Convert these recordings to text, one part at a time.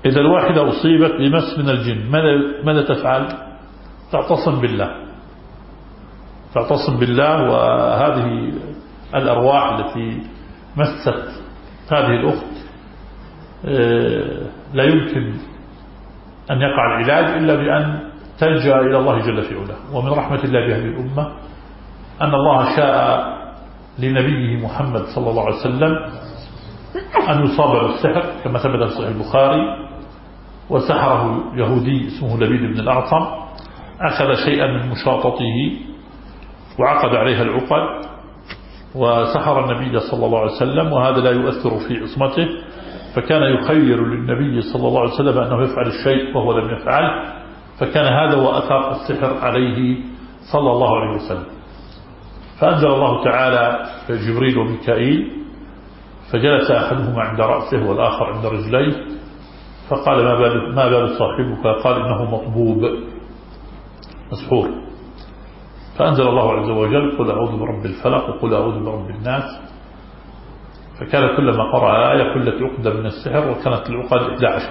إذا الواحدة أصيبت بمس من الجن ماذا تفعل؟ تعتصم بالله، تعتصم بالله. وهذه الأرواح التي مست هذه الأخت لا يمكن أن يقع العلاج إلا بأن تلجأ إلى الله جل في علاه. ومن رحمة الله بهذه الأمة أن الله شاء لنبيه محمد صلى الله عليه وسلم أن يصاب بالسحر كما ثبت في صحيح البخاري. وسحره يهودي اسمه لبيد بن الأعصم، أخذ شيئا من مشاطته وعقد عليها العقد وسحر النبي صلى الله عليه وسلم، وهذا لا يؤثر في عصمته، فكان يخير للنبي صلى الله عليه وسلم أنه يفعل الشيء وهو لم يفعل، فكان هذا هو أثر السحر عليه صلى الله عليه وسلم. فأنزل الله تعالى جبريل وميكائيل، فجلس أحدهما عند رأسه والآخر عند رجليه، فقال ما بال صاحبك؟ قال إنه مطبوب مسحور. فأنزل الله عز وجل قل أعوذ برب الفلق وقل أعوذ برب الناس، فكان كلما قرأ آية كلت عقدة من السحر، وكانت العقد 11.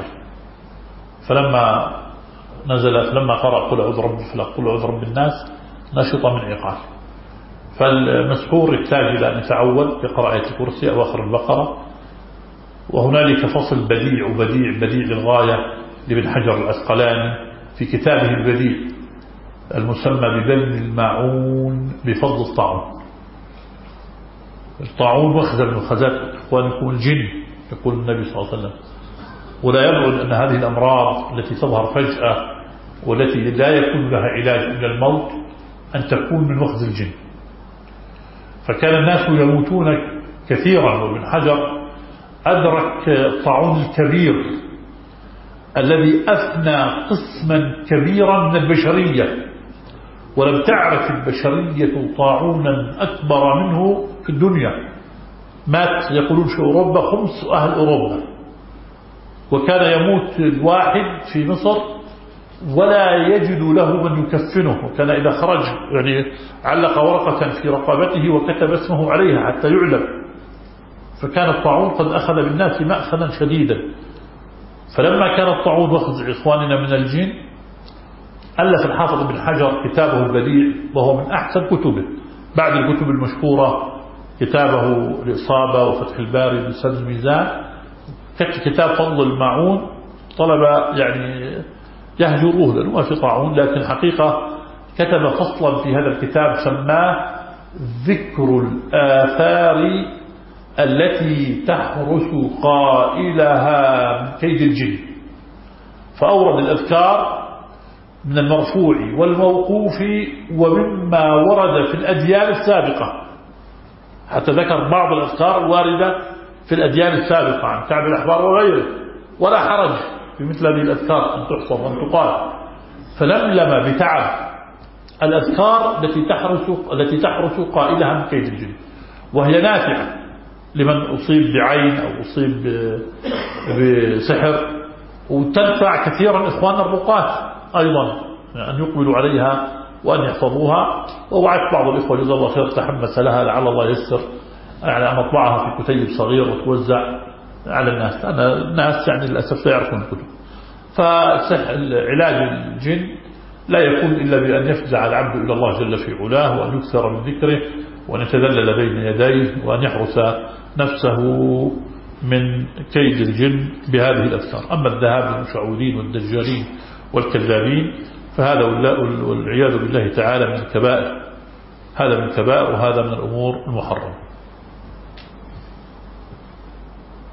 فلما قرأ قل أعوذ برب الفلق قل أعوذ برب الناس نشط من عقال. فالمسحور يحتاج إلى أن يتعود يقرأ آية الكرسي أو آخر البقرة. وهنالك فصل بديع للغاية لابن حجر العسقلاني في كتابه البديع المسمى ببذل الماعون بفضل الطاعون. الطاعون مخزن من خزائن إخوانكم الجن، يقول النبي صلى الله عليه وسلم. ولا يبعد أن هذه الأمراض التي تظهر فجأة والتي لا يكون لها علاج إلا الموت أن تكون من وخز الجن. فكان الناس يموتون كثيرا، وابن حجر أدرك الطاعون الكبير الذي أفنى قسما كبيرا من البشرية، ولم تعرف البشرية طاعونا أكبر منه في الدنيا. مات يقولون في أوروبا 5 أهل أوروبا، وكان يموت الواحد في مصر ولا يجد له من يكفنه، وكان إذا خرج يعني علق ورقة في رقبته وكتب اسمه عليها حتى يعلم. فكان الطاعون قد أخذ بالناس مأخذا شديدا. فلما كان الطاعون وخز إخواننا من الجن ألف الحافظ بن حجر كتابه البديع، وهو من أحسن كتبه بعد الكتب المشهورة، كتابه الإصابة وفتح الباري بسد الميزان. كتاب فضل الماعون طلب يعني يهجروه لأنه ما في طاعون، لكن حقيقة كتب فصلا في هذا الكتاب سماه ذكر الآثار التي تحرس قائلها من كيد الجن. فأورد الأذكار من المرفوع والموقوف ومما ورد في الأديان السابقة، حتى ذكر بعض الأذكار الواردة في الأديان السابقة عن كعب الأحبار وغيره. ولا حرج في مثل هذه الأذكار أن تحفظ وأن تقال. فلملم بتعب الأذكار التي تحرس قائلها من كيد الجن، وهي نافعة لمن أصيب بعين أو أصيب بسحر، وتنفع كثيرا إخواننا الرقاة أيضا أن يقبلوا عليها وأن يحفظوها. ووعدت بعض الإخوة جزا الله خير تحمس لها لعل الله يسر يعني أن أطبعها في كتيب صغير وتوزع على الناس. أنا الناس يعني للأسف لا يعرفون الكتب. فعلاج الجن لا يكون إلا بأن يفزع العبد إلى الله جل في علاه، وأن يكثر من ذكره، وأن يتذلل بين يديه، وأن يحرس نفسه من كيد الجن بهذه الأذكار. أما الذهاب للمشعوذين والدجالين والكذابين فهذا والعياذ بالله تعالى من الكبائر، هذا من الكبائر وهذا من الأمور المحرمة.